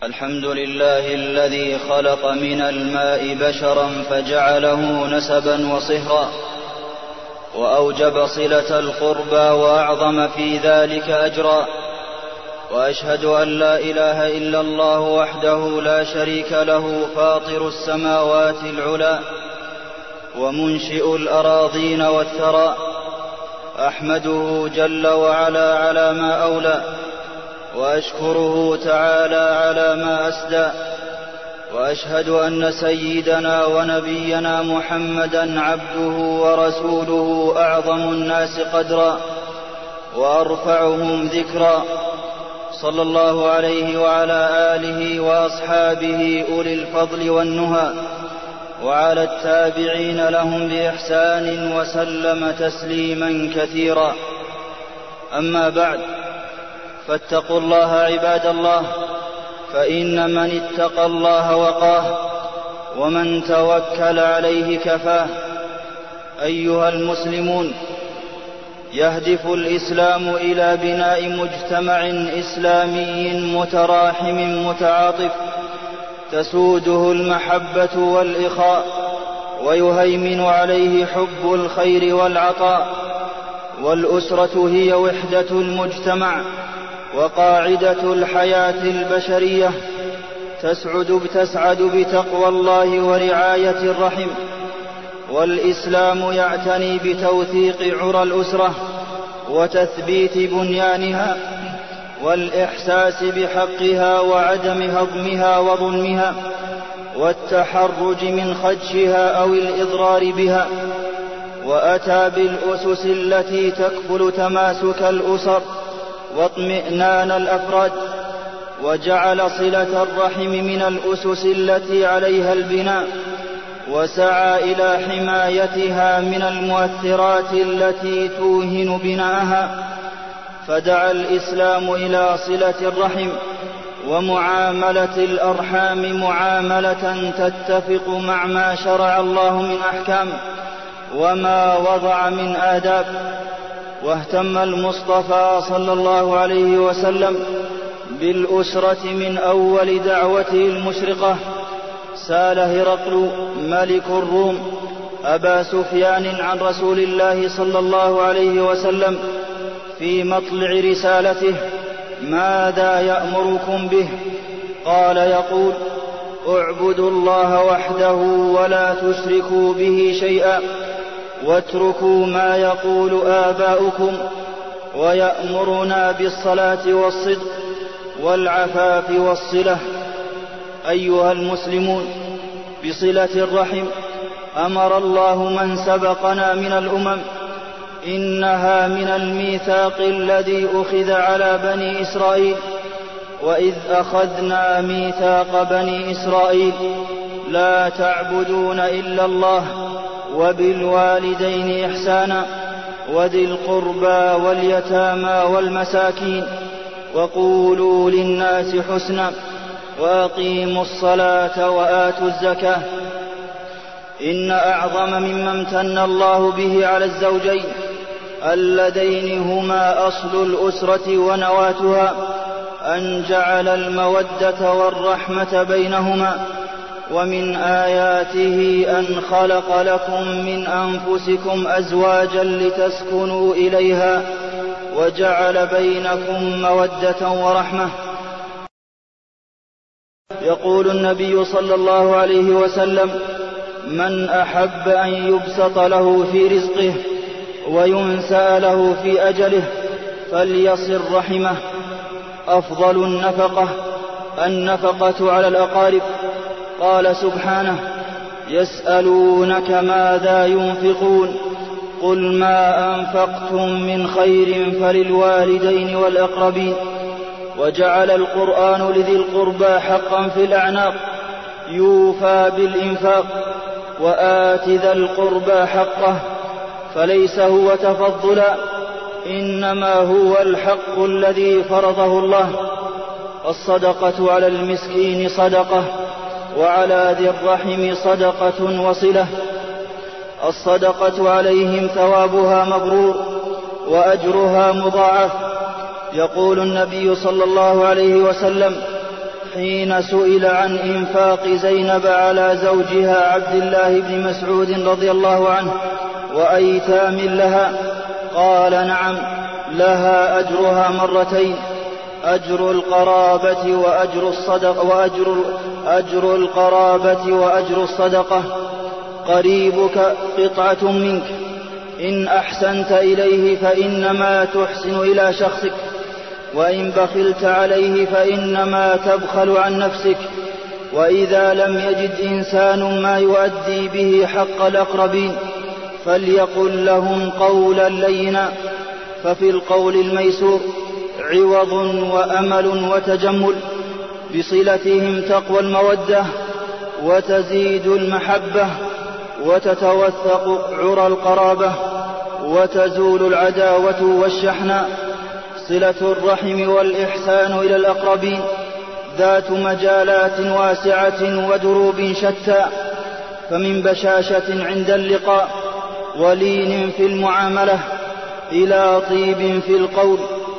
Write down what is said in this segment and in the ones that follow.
الحمد لله الذي خلق من الماء بشرا فجعله نسبا وصهرا، وأوجب صلة القربى وأعظم في ذلك أجرا، وأشهد أن لا إله إلا الله وحده لا شريك له فاطر السماوات العلى ومنشئ الأراضين والثرى، أحمده جل وعلا على ما أولى، وأشكره تعالى على ما أسدى، وأشهد أن سيدنا ونبينا محمدا عبده ورسوله أعظم الناس قدرا وأرفعهم ذكرا، صلى الله عليه وعلى آله وأصحابه أولي الفضل والنهى، وعلى التابعين لهم بإحسان وسلم تسليما كثيرا. أما بعد، فاتقوا الله عباد الله، فإن من اتقى الله وقاه، ومن توكل عليه كفاه. أيها المسلمون، يهدف الإسلام إلى بناء مجتمع إسلامي متراحم متعاطف تسوده المحبة والإخاء، ويهيمن عليه حب الخير والعطاء. والأسرة هي وحدة المجتمع وقاعدة الحياة البشرية، تسعد بتقوى الله ورعاية الرحم. والإسلام يعتني بتوثيق عرى الأسرة وتثبيت بنيانها، والإحساس بحقها وعدم هضمها وظلمها، والتحرج من خدشها أو الإضرار بها. وأتى بالأسس التي تكفل تماسك الأسر واطمئنان الأفراد، وجعل صلة الرحم من الأسس التي عليها البناء، وسعى إلى حمايتها من المؤثرات التي توهن بناءها. فدعا الإسلام إلى صلة الرحم ومعاملة الأرحام معاملة تتفق مع ما شرع الله من أحكام وما وضع من آداب. واهتم المصطفى صلى الله عليه وسلم بالأسرة من أول دعوته المشرقة. سأل هرقل ملك الروم أبا سفيان عن رسول الله صلى الله عليه وسلم في مطلع رسالته: ماذا يأمركم به؟ قال: يقول: اعبدوا الله وحده ولا تشركوا به شيئا، واتركوا ما يقول آباؤكم. ويأمرنا بالصلاة والصدق والعفاف والصلة. أيها المسلمون، بصلة الرحم أمر الله من سبقنا من الأمم. إنها من الميثاق الذي أخذ على بني إسرائيل: وإذ أخذنا ميثاق بني إسرائيل لا تعبدون إلا الله وبالوالدين إحسانا وذي القربى واليتامى والمساكين وقولوا للناس حسنا وأقيموا الصلاة وآتوا الزكاة. إن أعظم مما امتن الله به على الزوجين اللذين هما أصل الأسرة ونواتها أن جعل المودة والرحمة بينهما. ومن آياته أن خلق لكم من أنفسكم أزواجا لتسكنوا إليها وجعل بينكم مودة ورحمة. يقول النبي صلى الله عليه وسلم: من أحب أن يبسط له في رزقه وينسأ له في أجله فليصل رحمه. أفضل النفقة على الأقارب. قال سبحانه: يسألونك ماذا ينفقون قل ما أنفقتم من خير فللوالدين والأقربين. وجعل القرآن لذي القربى حقا في الأعناق يوفى بالإنفاق. وآت ذا القربى حقه، فليس هو تفضلا، إنما هو الحق الذي فرضه الله. الصدقة على المسكين صدقة، وعلى ذي الرحم صدقة وصلة. الصدقة عليهم ثوابها مبرور وأجرها مضاعف. يقول النبي صلى الله عليه وسلم: حين سئل عن إنفاق زينب على زوجها عبد الله بن مسعود رضي الله عنه وأيتام لها، قال: نعم، لها أجرها مرتين، أجر القرابة وأجر الصدقة. قريبك قطعة منك، إن أحسنت إليه فإنما تحسن إلى شخصك، وإن بخلت عليه فإنما تبخل عن نفسك. وإذا لم يجد إنسان ما يؤدي به حق الأقربين فليقل لهم قولا لينا، ففي القول الميسور عوض وأمل وتجمل. بصلتهم تقوى المودة وتزيد المحبة وتتوثق عرى القرابة وتزول العداوة والشحناء. صلة الرحم والإحسان إلى الأقربين ذات مجالات واسعة ودروب شتى، فمن بشاشة عند اللقاء ولين في المعاملة إلى طيب في القول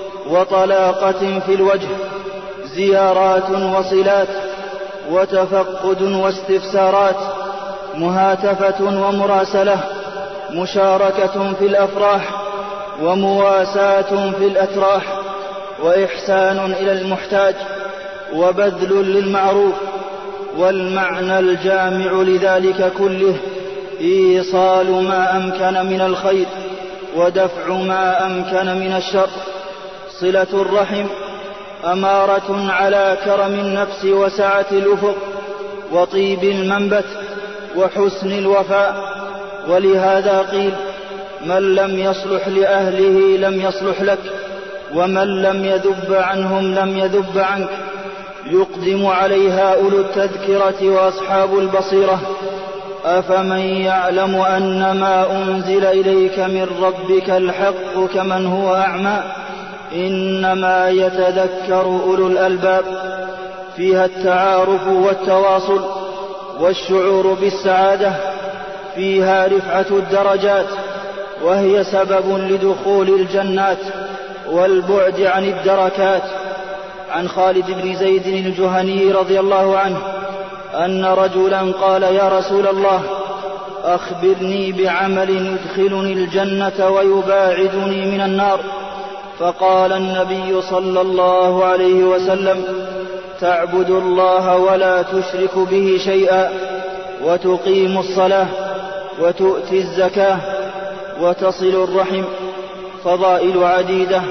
وطلاقة في الوجه، زيارات وصلات وتفقد واستفسارات، مهاتفة ومراسلة، مشاركة في الأفراح ومواساة في الأتراح، وإحسان إلى المحتاج وبذل للمعروف. والمعنى الجامع لذلك كله إيصال ما أمكن من الخير ودفع ما أمكن من الشر. صلة الرحم أمارة على كرم النفس وسعة الأفق وطيب المنبت وحسن الوفاء. ولهذا قيل: من لم يصلح لأهله لم يصلح لك، ومن لم يذب عنهم لم يذب عنك. يقدم عليها أولو التذكرة وأصحاب البصيرة: أفمن يعلم أن ما أنزل إليك من ربك الحق كمن هو أعمى، إنما يتذكر أولو الألباب. فيها التعارف والتواصل والشعور بالسعادة، فيها رفعة الدرجات وهي سبب لدخول الجنات والبعد عن الدركات. عن خالد بن زيد الجهني رضي الله عنه أن رجلا قال: يا رسول الله، أخبرني بعمل يدخلني الجنة ويباعدني من النار. فقال النبي صلى الله عليه وسلم: تعبد الله ولا تشرك به شيئا، وتقيم الصلاة، وتؤتي الزكاة، وتصل الرحم. فضائل عديدة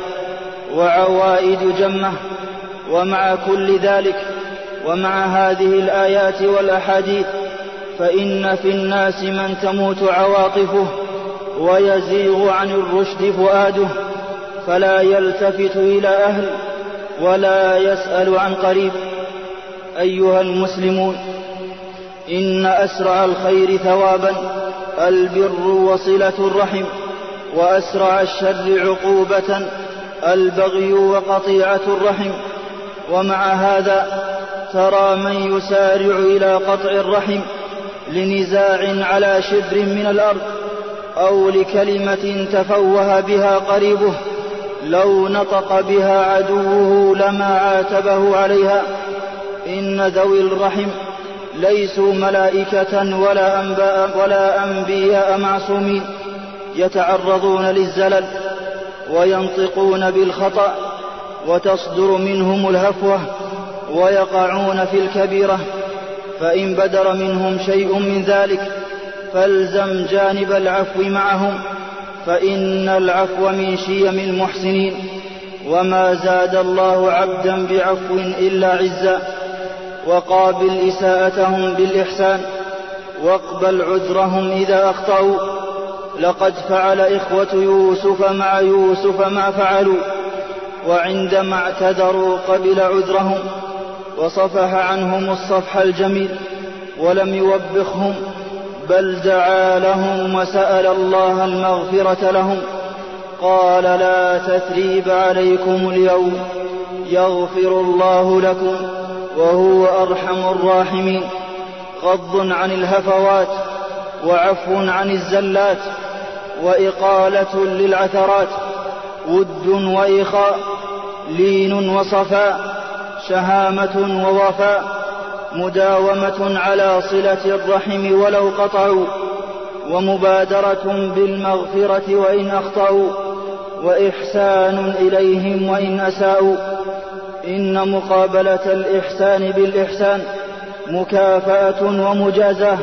وعوائد جمة. ومع كل ذلك ومع هذه الآيات والأحاديث فإن في الناس من تموت عواطفه ويزيغ عن الرشد فؤاده، فلا يلتفت إلى أهل ولا يسأل عن قريب. أيها المسلمون، إن أسرع الخير ثوابا البر وصلة الرحم، وأسرع الشر عقوبة البغي وقطيعة الرحم. ومع هذا ترى من يسارع إلى قطع الرحم لنزاع على شبر من الأرض أو لكلمة تفوه بها قريبه، لو نطق بها عدوه لما عاتبه عليها. إن ذوي الرحم ليسوا ملائكة ولا أنبياء معصومين، يتعرضون للزلل وينطقون بالخطأ وتصدر منهم الهفوة ويقعون في الكبيرة. فإن بدر منهم شيء من ذلك فالزم جانب العفو معهم، فإن العفو من شيم المحسنين. وما زاد الله عبدا بعفو إلا عزا. وقابل إساءتهم بالإحسان، واقبل عذرهم إذا أخطأوا. لقد فعل إخوة يوسف مع يوسف ما فعلوا، وعندما اعتذروا قبل عذرهم وصفح عنهم الصفح الجميل ولم يوبخهم، بل دعا لهم وسأل الله المغفرة لهم. قال: لا تثريب عليكم اليوم، يغفر الله لكم وهو أرحم الراحمين. غض عن الهفوات، وعفو عن الزلات، وإقالة للعثرات، ود وإخاء، لين وصفاء، شهامة ووفاء، مداومة على صلة الرحم ولو قطعوا، ومبادرة بالمغفرة وإن أخطأوا، وإحسان إليهم وإن أساءوا. إن مقابلة الإحسان بالإحسان مكافأة ومجازاة،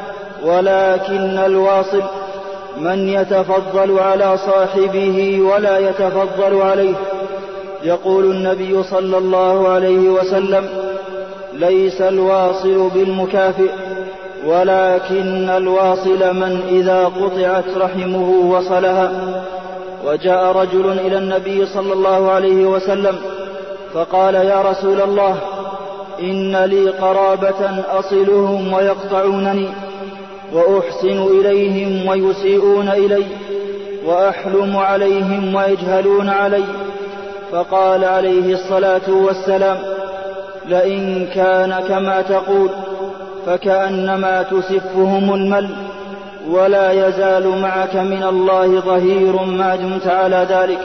ولكن الواصل من يتفضل على صاحبه ولا يتفضل عليه. يقول النبي صلى الله عليه وسلم: ليس الواصل بالمكافئ، ولكن الواصل من إذا قطعت رحمه وصلها. وجاء رجل إلى النبي صلى الله عليه وسلم فقال: يا رسول الله، إن لي قرابة أصلهم ويقطعونني، وأحسن إليهم ويسيئون إلي، وأحلم عليهم ويجهلون علي. فقال عليه الصلاة والسلام: لئن كان كما تقول فكأنما تسفهم المل، ولا يزال معك من الله ظهير ما دمت على ذلك.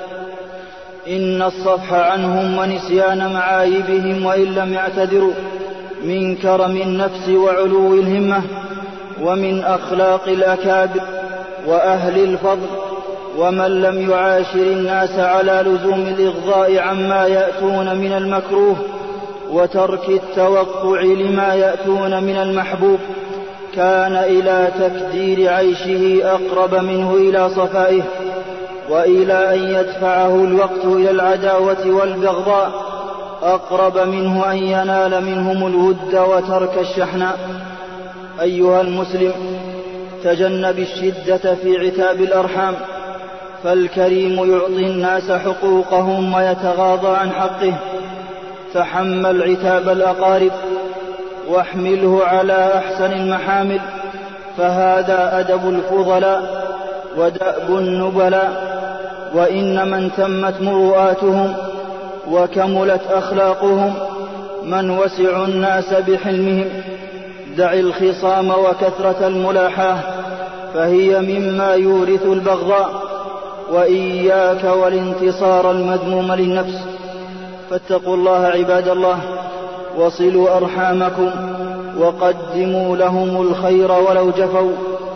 إن الصفح عنهم ونسيان معايبهم وإن لم يعتذروا من كرم النفس وعلو الهمة، ومن أخلاق الأكابر وأهل الفضل. ومن لم يعاشر الناس على لزوم الإغضاء عما يأتون من المكروه وترك التوقع لما يأتون من المحبوب كان إلى تكدير عيشه أقرب منه إلى صفائه، وإلى أن يدفعه الوقت إلى العداوة والبغضاء أقرب منه أن ينال منهم الود وترك الشحناء. أيها المسلم، تجنب الشدة في عتاب الأرحام، فالكريم يعطي الناس حقوقهم ويتغاضى عن حقه. تحمل عتاب الأقارب واحمله على أحسن المحامل، فهذا أدب الفضلاء ودأب النبلاء. وإن من تمت مروءاتهم وكملت أخلاقهم من وسعوا الناس بحلمهم. دع الخصام وكثرة الملاحاة، فهي مما يورث البغضاء. وإياك والانتصار المذموم للنفس. فاتقوا الله عباد الله، وصلوا أرحامكم، وقدموا لهم الخير ولو جفوا،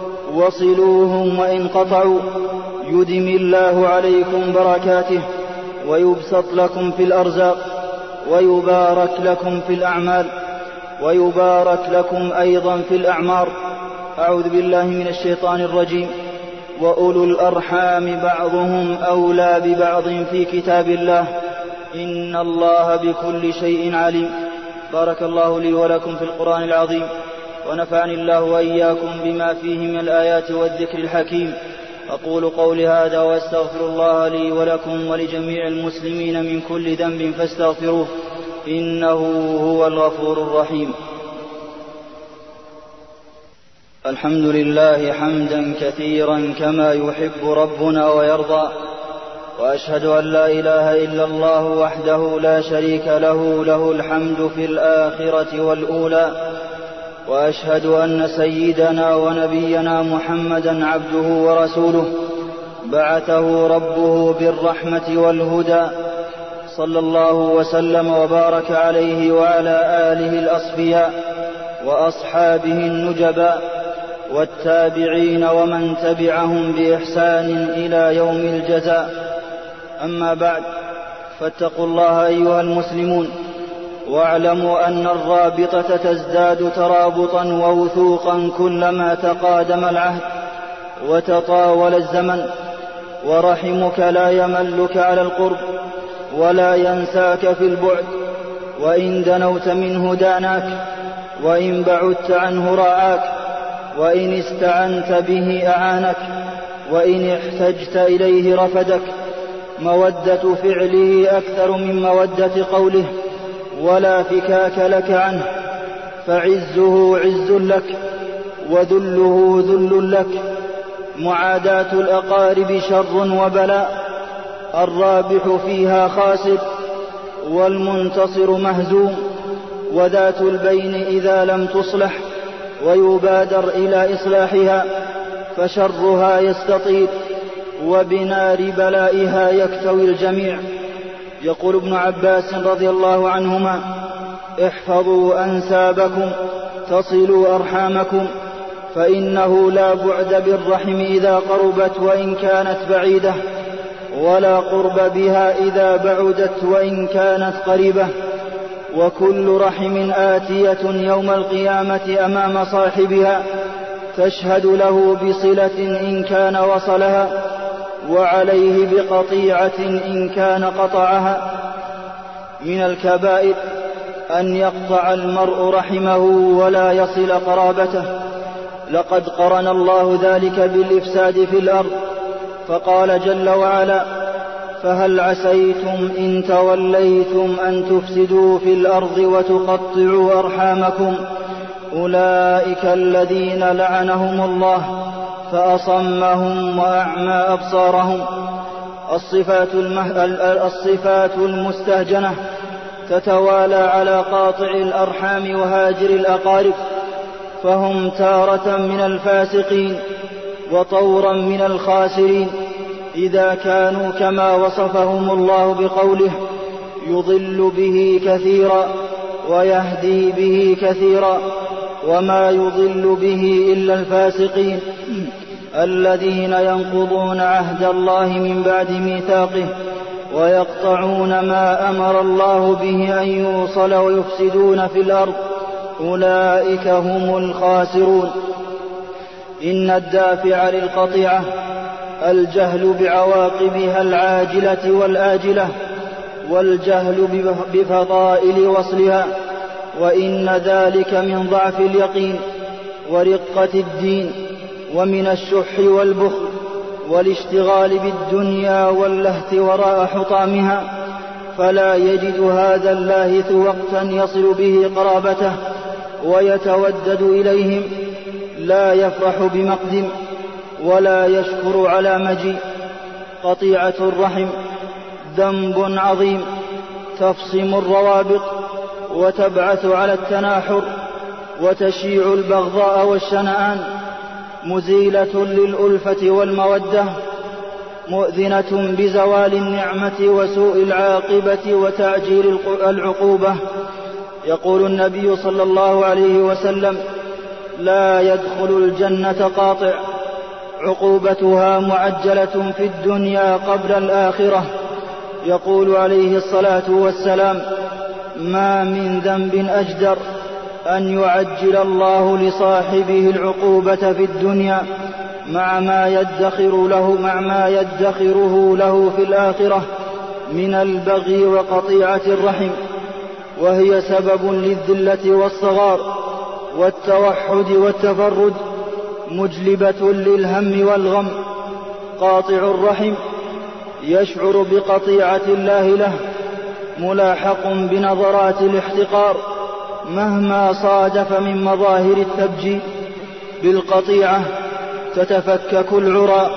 وصلوهم وإن قطعوا. يدم الله عليكم بركاته، ويبسط لكم في الأرزاق، ويبارك لكم في الأعمال، ويبارك لكم أيضا في الأعمار. أعوذ بالله من الشيطان الرجيم. وأولو الأرحام بعضهم أولى ببعض في كتاب الله، إن الله بكل شيء عليم. بارك الله لي ولكم في القرآن العظيم، ونفعني الله وإياكم بما فيه من الآيات والذكر الحكيم. أقول قولي هذا وأستغفر الله لي ولكم ولجميع المسلمين من كل ذنب فاستغفروه، إنه هو الغفور الرحيم. الحمد لله حمدا كثيرا كما يحب ربنا ويرضى، وأشهد أن لا إله إلا الله وحده لا شريك له، له الحمد في الآخرة والأولى. وأشهد أن سيدنا ونبينا محمدا عبده ورسوله، بعثه ربه بالرحمة والهدى، صلى الله وسلم وبارك عليه وعلى آله الأصفياء وأصحابه النجباء والتابعين ومن تبعهم بإحسان إلى يوم الجزاء. أما بعد، فاتقوا الله أيها المسلمون، واعلموا أن الرابطة تزداد ترابطا ووثوقا كلما تقادم العهد وتطاول الزمن. ورحمك لا يملك على القرب ولا ينساك في البعد، وإن دنوت منه داناك، وإن بعدت عنه راعاك، وإن استعنت به أعانك، وإن احتجت إليه رفدك. مودة فعله أكثر من مودة قوله، ولا فكاك لك عنه، فعزه عز لك وذله ذل لك. معاداة الأقارب شر وبلاء، الرابح فيها خاسر والمنتصر مهزوم. وذات البين إذا لم تصلح ويبادر إلى إصلاحها فشرها يستطيل، وبنار بلائها يكتوي الجميع. يقول ابن عباس رضي الله عنهما: احفظوا أنسابكم تصلوا أرحامكم، فإنه لا بعد بالرحم إذا قربت وإن كانت بعيدة، ولا قرب بها إذا بعدت وإن كانت قريبة، وكل رحم آتية يوم القيامة أمام صاحبها تشهد له بصلة إن كان وصلها، وعليه بقطيعة إن كان قطعها. من الكبائر أن يقطع المرء رحمه ولا يصل قرابته، لقد قرن الله ذلك بالإفساد في الأرض، فقال جل وعلا: فهل عسيتم إن توليتم أن تفسدوا في الأرض وتقطعوا أرحامكم، أولئك الذين لعنهم الله فأصمهم وأعمى أبصارهم. الصفات المستهجنة تتوالى على قاطع الأرحام وهاجر الأقارب، فهم تارة من الفاسقين وطورا من الخاسرين إذا كانوا كما وصفهم الله بقوله: يضل به كثيرا ويهدي به كثيرا، وما يضل به إلا الفاسقين الذين ينقضون عهد الله من بعد ميثاقه ويقطعون ما أمر الله به أن يوصل ويفسدون في الأرض، أولئك هم الخاسرون. إن الدافع للقطيعة الجهل بعواقبها العاجلة والآجلة، والجهل بفضائل وصلها، وإن ذلك من ضعف اليقين ورقة الدين، ومن الشح والبخل والاشتغال بالدنيا واللهث وراء حطامها، فلا يجد هذا اللاهث وقتا يصل به قرابته ويتودد إليهم، لا يفرح بمقدم ولا يشكر على مجيء. قطيعة الرحم ذنب عظيم تفصم الروابط وتبعث على التناحر وتشيع البغضاء والشنآن، مزيلة للألفة والمودة، مؤذنة بزوال النعمة وسوء العاقبة وتعجيل العقوبة. يقول النبي صلى الله عليه وسلم: لا يدخل الجنة قاطع، عقوبتها معجلة في الدنيا قبل الآخرة. يقول عليه الصلاة والسلام: ما من ذنب أجدر أن يعجل الله لصاحبه العقوبة في الدنيا مع ما يدخره له في الآخرة من البغي وقطيعة الرحم، وهي سبب للذلة والصغار والتوحد والتفرد، مجلبة للهم والغم. قاطع الرحم يشعر بقطيعة الله له، ملاحق بنظرات الاحتقار مهما صادف من مظاهر التبجيل. بالقطيعة تتفكك العرى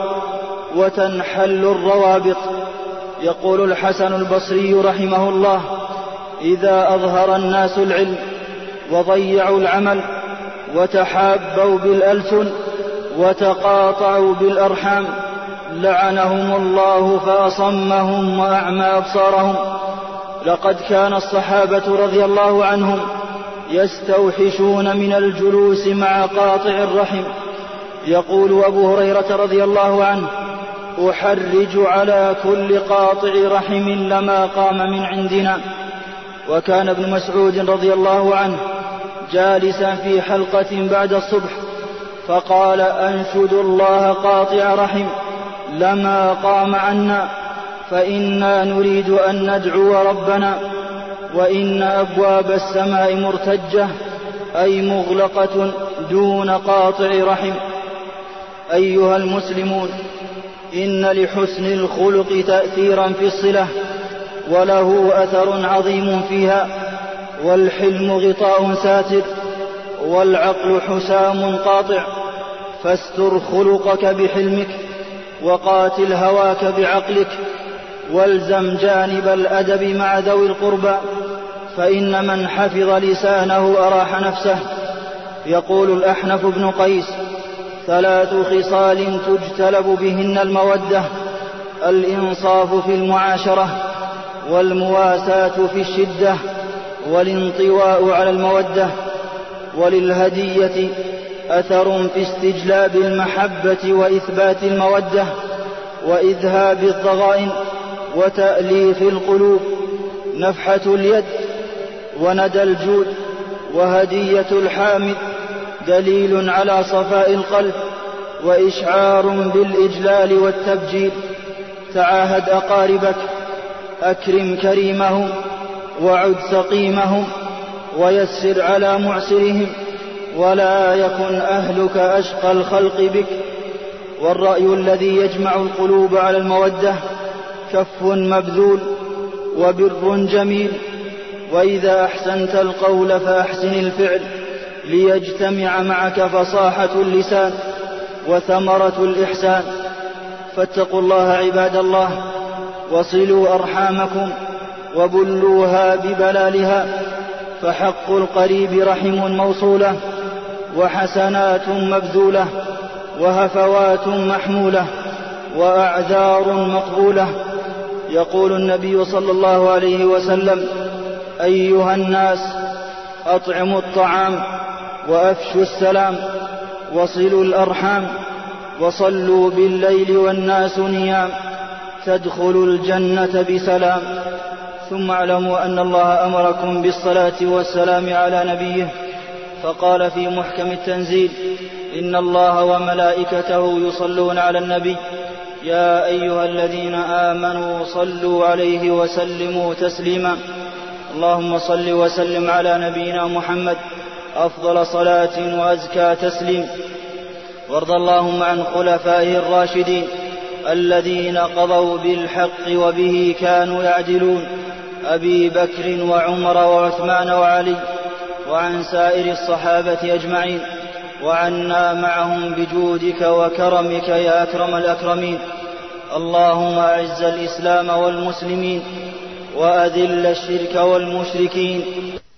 وتنحل الروابط. يقول الحسن البصري رحمه الله: إذا أظهر الناس العلم وضيعوا العمل وتحابوا بالألسن وتقاطعوا بالأرحام لعنهم الله فأصمهم وأعمى أبصارهم. لقد كان الصحابة رضي الله عنهم يستوحشون من الجلوس مع قاطع الرحم. يقول أبو هريرة رضي الله عنه: أحرج على كل قاطع رحم لما قام من عندنا. وكان ابن مسعود رضي الله عنه جالسا في حلقة بعد الصبح فقال: أنشد الله قاطع رحم لما قام عنا، فإنا نريد أن ندعو ربنا، وإن أبواب السماء مرتجة أي مغلقة دون قاطع رحم. أيها المسلمون، إن لحسن الخلق تأثيرا في الصلة وله أثر عظيم فيها، والحلم غطاء ساتر والعقل حسام قاطع، فاستر خلقك بحلمك وقاتل هواك بعقلك، والزم جانب الأدب مع ذوي القربى، فإن من حفظ لسانه أراح نفسه. يقول الأحنف بن قيس: 3 خصال تجتلب بهن المودة: الإنصاف في المعاشرة، والمواساة في الشدة والانطواء على المودة. وللهدية أثر في استجلاب المحبة وإثبات المودة وإذهاب الضغائن وتأليف القلوب. نفحة اليد وندى الجود وهدية الحامد دليل على صفاء القلب وإشعار بالإجلال والتبجيل. تعاهد أقاربك، أكرم كريمهم وعد سقيمهم ويسر على معسرهم، ولا يكن أهلك أشقى الخلق بك. والرأي الذي يجمع القلوب على المودة كف مبذول وبر جميل. وإذا أحسنت القول فأحسن الفعل ليجتمع معك فصاحة اللسان وثمرة الإحسان. فاتقوا الله عباد الله، وصلوا أرحامكم وبلوها ببلالها، فحق القريب رحم موصولة وحسنات مبذولة وهفوات محمولة وأعذار مقبولة. يقول النبي صلى الله عليه وسلم: أيها الناس، أطعموا الطعام وأفشوا السلام وصلوا الأرحام وصلوا بالليل والناس نيام تدخلوا الجنة بسلام. ثم اعلموا أن الله أمركم بالصلاة والسلام على نبيه، فقال في محكم التنزيل: إن الله وملائكته يصلون على النبي يا أيها الذين آمنوا صلوا عليه وسلموا تسليما. اللهم صل وسلم على نبينا محمد أفضل صلاة وأزكى تسليم. وارض اللهم عن خلفائه الراشدين الذين قضوا بالحق وبه كانوا يعدلون، أبي بكر وعمر وعثمان وعلي، وعن سائر الصحابة أجمعين، وعنا معهم بجودك وكرمك يا أكرم الأكرمين. اللهم أعز الإسلام والمسلمين وأذل الشرك والمشركين